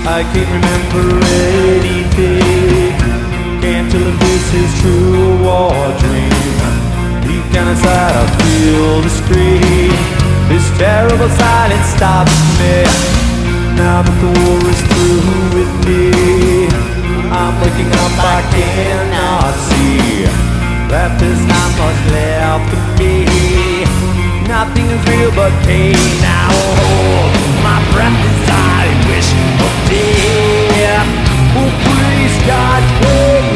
I can't remember anything. Can't tell if this is true or a dream. Deep down inside I feel the scream. This terrible silence stops me. Now that the war is through with me, I'm waking up, I cannot see that there's not much left of me. Nothing is real but pain. Now hold my breath as I wish for death. Oh please God, wait.